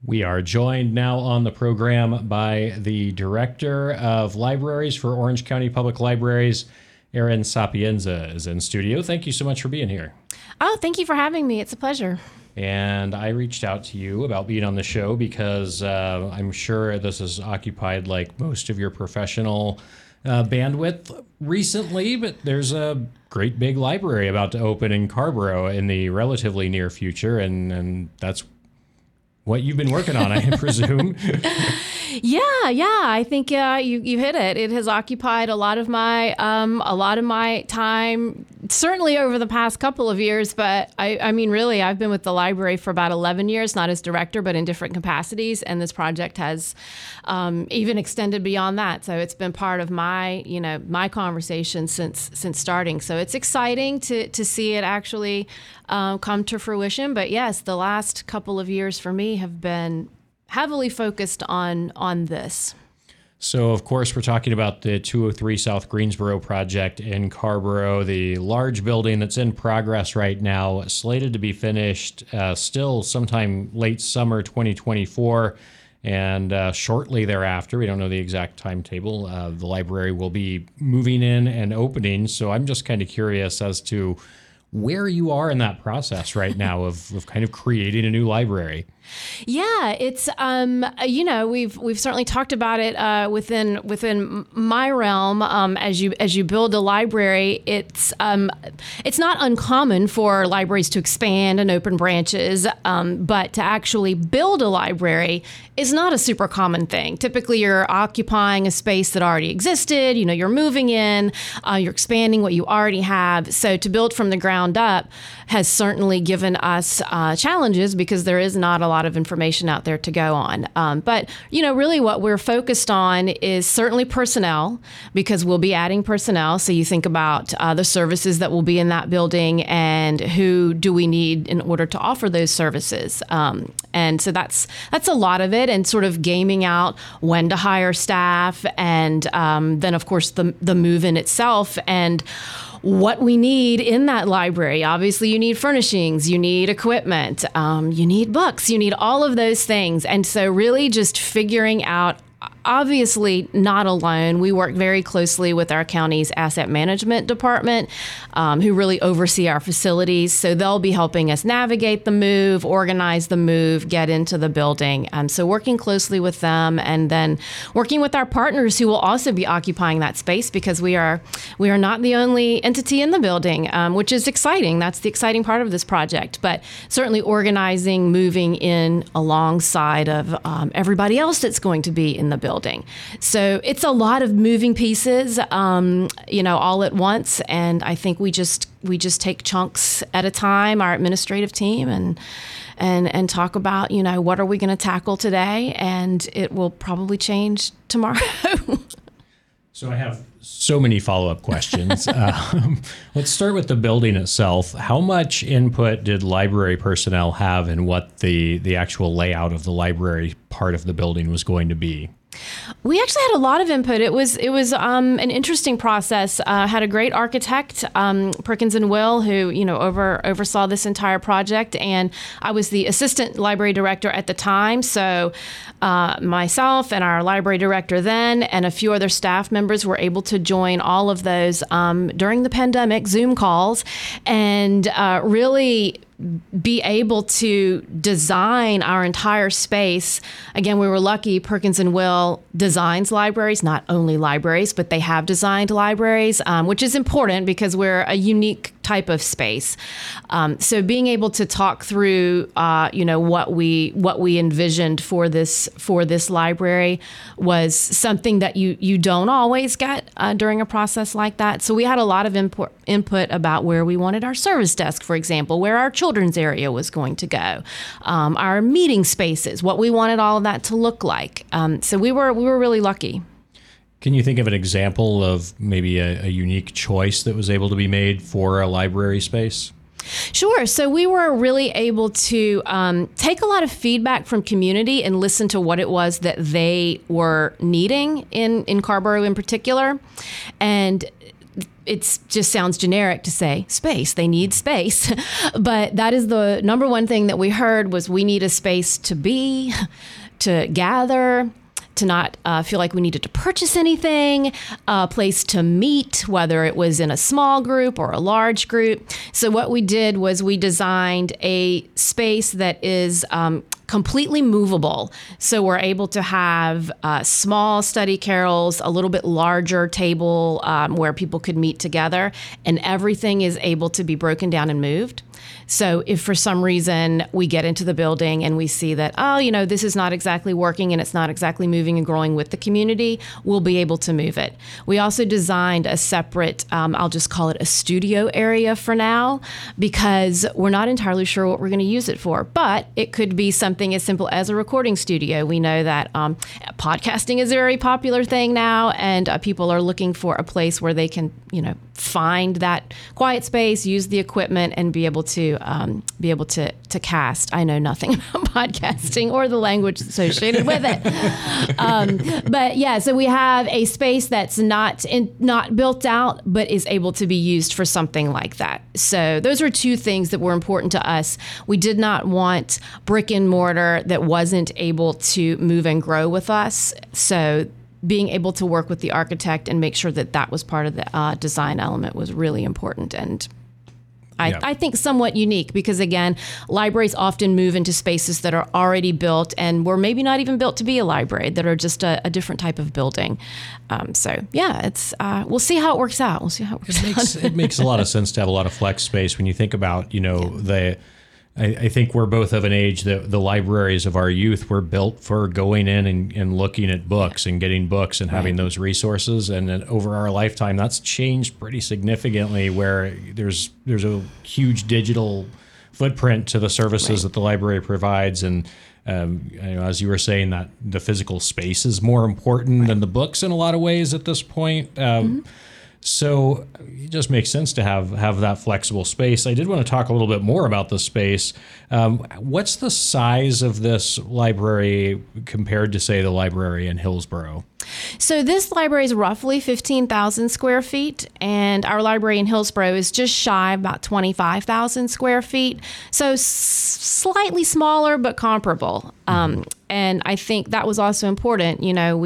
We are joined now on the program by the Director of Libraries for Orange County Public Libraries, Erin Sapienza, is in studio. Thank you so much for being here. Oh, thank you for having me. It's a pleasure. And I reached out to you about being on the show because I'm sure this has occupied like most of your professional bandwidth recently, but there's a great big library about to open in Carrboro in the relatively near future, and that's what you've been working on, I presume. Yeah. I think you hit it. It has occupied a lot of my time, certainly over the past couple of years. But I mean, really, I've been with the library for about 11 years, not as director, but in different capacities. And this project has even extended beyond that. So it's been part of my conversation since starting. So it's exciting to see it actually come to fruition. But yes, the last couple of years for me have been heavily focused on this. So, of course, we're talking about the 203 South Greensboro project in Carrboro, the large building that's in progress right now, slated to be finished still sometime late summer 2024. And shortly thereafter, we don't know the exact timetable, the library will be moving in and opening. So I'm just kind of curious as to where you are in that process right now of kind of creating a new library. Yeah, it's we've certainly talked about it within my realm. As you build a library, it's not uncommon for libraries to expand and open branches, but to actually build a library is not a super common thing. Typically, you're occupying a space that already existed. You're moving in, you're expanding what you already have. So to build from the ground up has certainly given us challenges because there is not a lot of information out there to go on. But really what we're focused on is certainly personnel, because we'll be adding personnel. So you think about the services that will be in that building and who do we need in order to offer those services. And so that's a lot of it, and sort of gaming out when to hire staff, and then of course the move-in itself and what we need in that library. Obviously, you need furnishings, you need equipment, you need books, you need all of those things. And so really just figuring out, obviously not alone. We work very closely with our county's asset management department, who really oversee our facilities. So they'll be helping us navigate the move, organize the move, get into the building. So working closely with them, and then working with our partners who will also be occupying that space, because we are not the only entity in the building, which is exciting. That's the exciting part of this project. But certainly organizing, moving in alongside of everybody else that's going to be in the building. So it's a lot of moving pieces, all at once. And I think we just take chunks at a time, our administrative team, and talk about, what are we going to tackle today? And it will probably change tomorrow. So I have so many follow-up questions. Let's start with the building itself. How much input did library personnel have in what the actual layout of the library part of the building was going to be? We actually had a lot of input. It was an interesting process. Had a great architect, Perkins and Will, who oversaw this entire project, and I was the assistant library director at the time. So myself and our library director then, and a few other staff members were able to join all of those during the pandemic Zoom calls, and really be able to design our entire space. Again, we were lucky. Perkins and Will designs libraries, not only libraries, but they have designed libraries, which is important because we're a unique type of space. So being able to talk through, what we envisioned for this library was something that you don't always get during a process like that. So we had a lot of input about where we wanted our service desk, for example, where our children's area was going to go, our meeting spaces, what we wanted all of that to look like. So we were really lucky. Can you think of an example of maybe a unique choice that was able to be made for a library space? Sure. So we were really able to take a lot of feedback from community and listen to what it was that they were needing in Carrboro in particular, and it just sounds generic to say space. They need space. But that is the number one thing that we heard was we need a space to be, to gather, to not feel like we needed to purchase anything, a place to meet, whether it was in a small group or a large group. So what we did was we designed a space that is completely movable. So we're able to have small study carrels, a little bit larger table where people could meet together, and everything is able to be broken down and moved. So if for some reason we get into the building and we see that, this is not exactly working and it's not exactly moving and growing with the community, we'll be able to move it. We also designed a separate, I'll just call it a studio area for now, because we're not entirely sure what we're going to use it for. But it could be something as simple as a recording studio. We know that podcasting is a very popular thing now, and people are looking for a place where they can, find that quiet space, use the equipment, and be able to cast. I know nothing about podcasting or the language associated with it. But yeah, so we have a space that's not built out, but is able to be used for something like that. So those are two things that were important to us. We did not want brick and mortar that wasn't able to move and grow with us. So being able to work with the architect and make sure that that was part of the design element was really important. And I think somewhat unique because, again, libraries often move into spaces that are already built and were maybe not even built to be a library, that are just a different type of building. It's we'll see how it works out. It makes a lot of sense to have a lot of flex space when you think about, I think we're both of an age that the libraries of our youth were built for going in and looking at books and getting books and having those resources. And then over our lifetime, that's changed pretty significantly, where there's a huge digital footprint to the services that the library provides. And as you were saying, that the physical space is more important than the books in a lot of ways at this point. So it just makes sense to have that flexible space. I did want to talk a little bit more about the space. What's the size of this library compared to, say, the library in Hillsborough? So this library is roughly 15,000 square feet, and our library in Hillsborough is just shy of about 25,000 square feet. So slightly smaller, but comparable. And I think that was also important.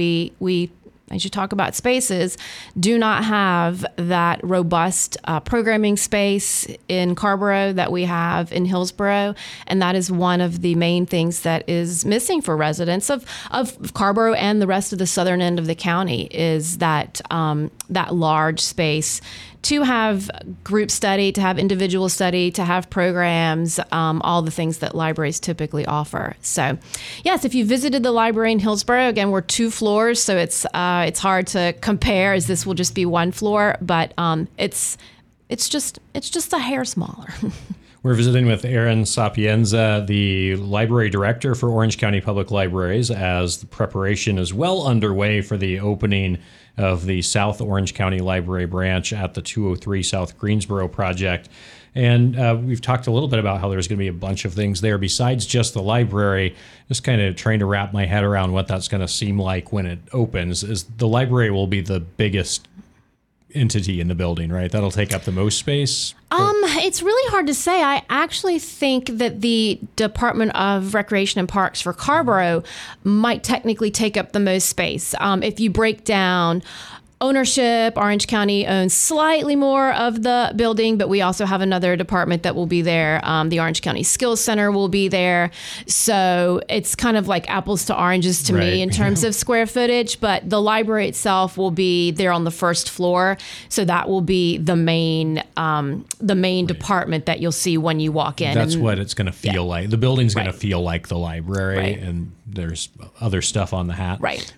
We as you talk about spaces, do not have that robust programming space in Carrboro that we have in Hillsborough. And that is one of the main things that is missing for residents of Carrboro and the rest of the southern end of the county, is that that large space to have group study, to have individual study, to have programs, all the things that libraries typically offer. So, yes, if you visited the library in Hillsborough, again, we're 2 floors, so it's hard to compare, as this will just be 1 floor, but it's just a hair smaller. We're visiting with Erin Sapienza, the library director for Orange County Public Libraries, as the preparation is well underway for the opening of the South Orange County Library branch at the 203 South Greensboro project. And we've talked a little bit about how there's going to be a bunch of things there besides just the library. Just kind of trying to wrap my head around what that's going to seem like when it opens. Is the library will be the biggest entity in the building, right? That'll take up the most space? It's really hard to say. I actually think that the Department of Recreation and Parks for Carrboro might technically take up the most space. If you break down ownership, Orange County owns slightly more of the building, but we also have another department that will be there. The Orange County Skills Center will be there. So it's kind of like apples to oranges to me in terms of square footage, but the library itself will be there on the first floor. So that will be the main department that you'll see when you walk in. That's what it's going to feel like. The building's going to feel like the library, and there's other stuff on the hat. Right.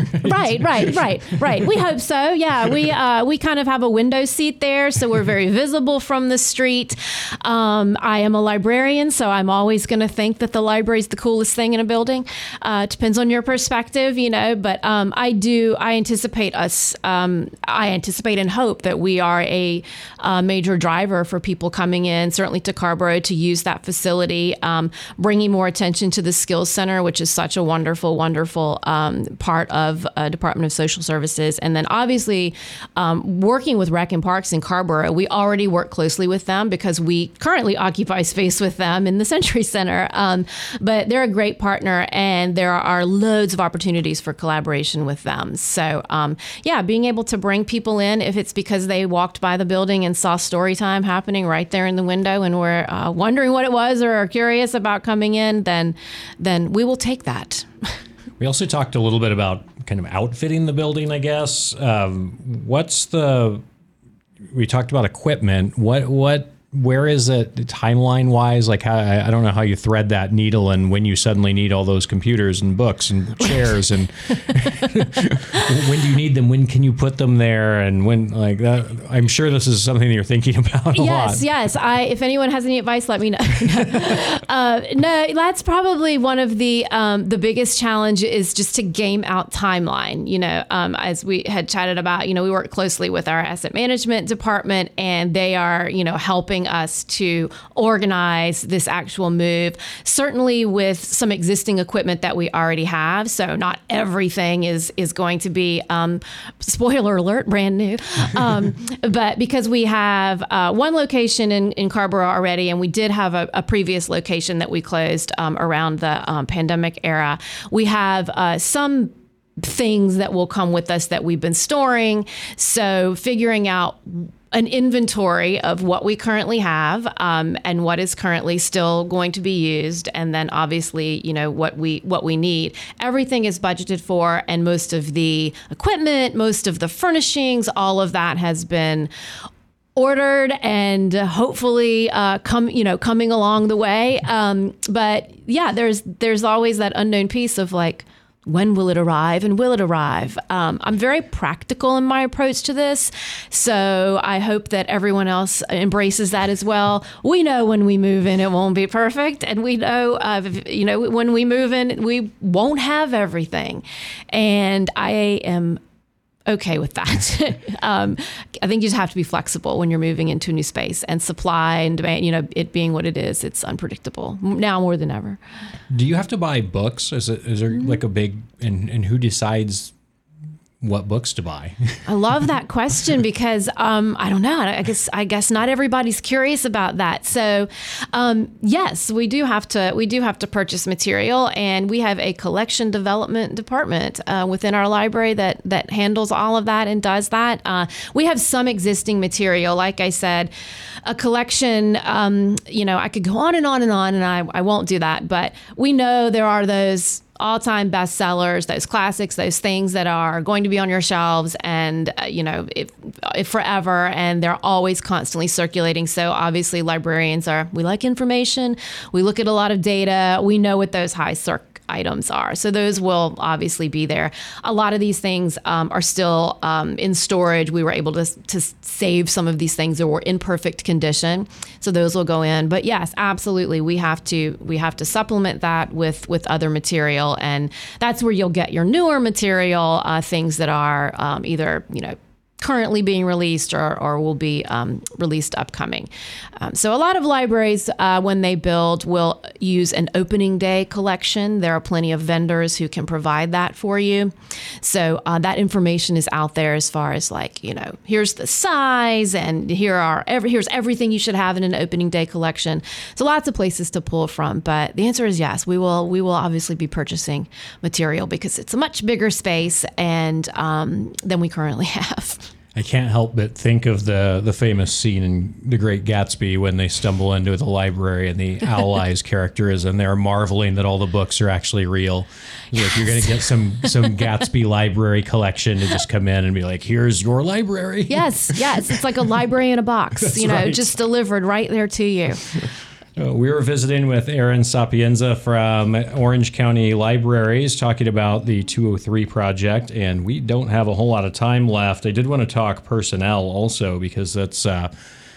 We hope so. Yeah, we kind of have a window seat there, so we're very visible from the street. I am a librarian, so I'm always going to think that the library is the coolest thing in a building. Depends on your perspective, but I anticipate and hope that we are a major driver for people coming in, certainly to Carrboro, to use that facility, bringing more attention to the Skills Center, which is such such a wonderful, wonderful part of Department of Social Services. And then obviously working with Rec and Parks in Carrboro, we already work closely with them because we currently occupy space with them in the Century Center. But they're a great partner, and there are loads of opportunities for collaboration with them. So being able to bring people in, if it's because they walked by the building and saw story time happening right there in the window and were wondering what it was or are curious about coming in, then we will take that. We also talked a little bit about kind of outfitting the building, I guess. We talked about equipment. Where is it timeline wise? Like, how, I don't know how you thread that needle and when you suddenly need all those computers and books and chairs and when do you need them? When can you put them there? And when, like that, I'm sure this is something that you're thinking about a lot. Yes. If anyone has any advice, let me know. No, that's probably one of the biggest challenge is just to game out timeline. As we had chatted about, we work closely with our asset management department, and they are, helping us to organize this actual move, certainly with some existing equipment that we already have. So not everything is going to be, spoiler alert, brand new. But because we have one location in Carrboro already, and we did have a previous location that we closed around the pandemic era, we have some things that will come with us that we've been storing. So figuring out an inventory of what we currently have and what is currently still going to be used, and then obviously what we need. Everything is budgeted for, and most of the equipment, most of the furnishings, all of that has been ordered and hopefully coming along the way. But yeah, there's always that unknown piece of like, when will it arrive, and will it arrive? I'm very practical in my approach to this, so I hope that everyone else embraces that as well. We know when we move in, it won't be perfect, and we know, when we move in, we won't have everything, and I am okay with that. I think you just have to be flexible when you're moving into a new space, and supply and demand, it being what it is, it's unpredictable now more than ever. Do you have to buy books? Is there like a big, and who decides what books to buy? I love that question because I don't know. I guess not everybody's curious about that. So yes, we do have to purchase material, and we have a collection development department within our library that handles all of that and does that. We have some existing material, like I said, a collection. I could go on and on and on, and I won't do that. But we know there are those all-time bestsellers, those classics, those things that are going to be on your shelves and, if forever, and they're always constantly circulating. So obviously librarians we like information. We look at a lot of data. We know what those high circ items are. So those will obviously be there. A lot of these things are still in storage. We were able to save some of these things that were in perfect condition. So those will go in. But yes, absolutely. We have to supplement that with other material. And that's where you'll get your newer material, things that are either, currently being released or will be released upcoming. So a lot of libraries, when they build, will use an opening day collection. There are plenty of vendors who can provide that for you. So that information is out there as far as like, here's the size, and here's everything you should have in an opening day collection. So lots of places to pull from. But the answer is yes, we will obviously be purchasing material because it's a much bigger space and than we currently have. I can't help but think of the famous scene in The Great Gatsby when they stumble into the library and the Owl Eyes character is in there marveling that all the books are actually real. Like, you're going to get some Gatsby library collection to just come in and be like, here's your library. Yes. It's like a library in a box, right. Just delivered right there to you. We were visiting with Erin Sapienza from Orange County Libraries talking about the 203 project, and we don't have a whole lot of time left. I did want to talk personnel also because that's I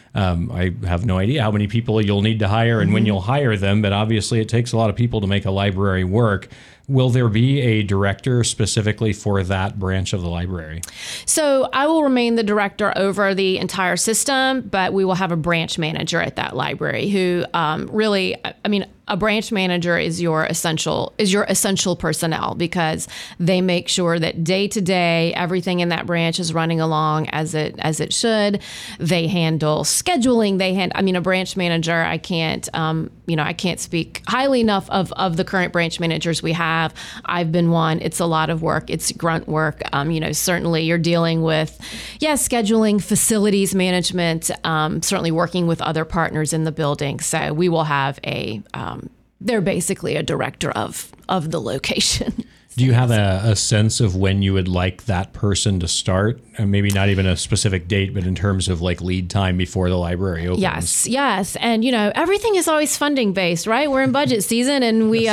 have no idea how many people you'll need to hire and when you'll hire them, but obviously it takes a lot of people to make a library work. Will there be a director specifically for that branch of the library? So I will remain the director over the entire system, but we will have a branch manager at that library who a branch manager is your essential personnel, because they make sure that day to day everything in that branch is running along as it should. They handle scheduling. A branch manager, I can't speak highly enough of the current branch managers we have. I've been one. It's a lot of work. It's grunt work. Certainly you're dealing with, scheduling, facilities management, certainly working with other partners in the building. So we will have they're basically a director of the location. Do you have a sense of when you would like that person to start? And maybe not even a specific date, but in terms of like lead time before the library opens? Yes. And, everything is always funding based, right? We're in budget season, and we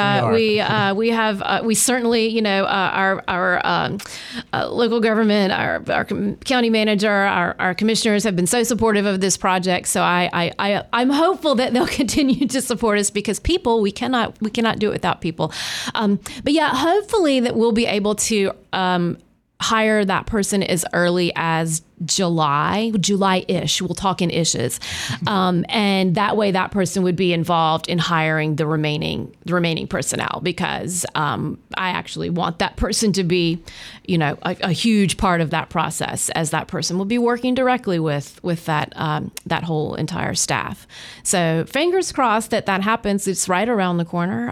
certainly, our local government, our county manager, our commissioners have been so supportive of this project. So I'm hopeful that they'll continue to support us, because people, we cannot do it without people. Hopefully that we'll be able to hire that person as early as July-ish. We'll talk in ishes. And that way that person would be involved in hiring the remaining personnel, because I actually want that person to be, a huge part of that process, as that person will be working directly with that whole entire staff. So fingers crossed that happens. It's right around the corner.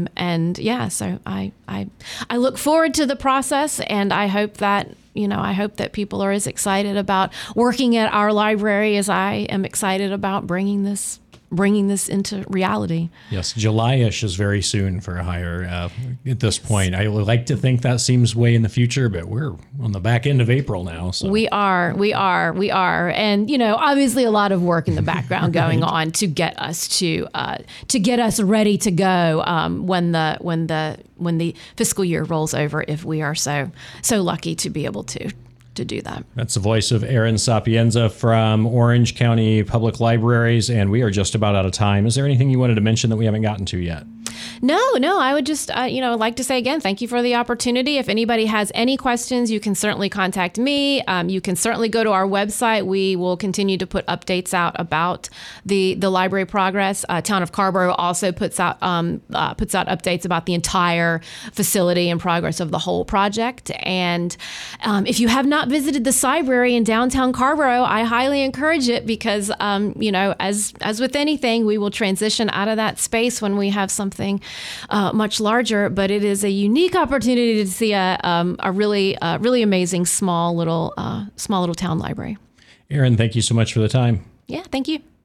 So I look forward to the process, and I hope that people are as excited about working at our library as I am excited about bringing this into reality. Yes, July-ish is very soon for a hire at this point. I would like to think that seems way in the future, but we're on the back end of April now. So. We are. And, obviously a lot of work in the background going on to get us ready to go when the fiscal year rolls over, if we are so lucky to be able to do that. That's the voice of Erin Sapienza from Orange County Public Libraries, and we are just about out of time. Is there anything you wanted to mention that we haven't gotten to yet? No. I would just, like to say again, thank you for the opportunity. If anybody has any questions, you can certainly contact me. You can certainly go to our website. We will continue to put updates out about the library progress. Town of Carrboro also puts out updates about the entire facility and progress of the whole project. And if you have not visited the Cybrary in downtown Carrboro, I highly encourage it, because, as with anything, we will transition out of that space when we have something much larger, but it is a unique opportunity to see a really amazing small little town library. Erin, thank you so much for the time. Yeah, thank you.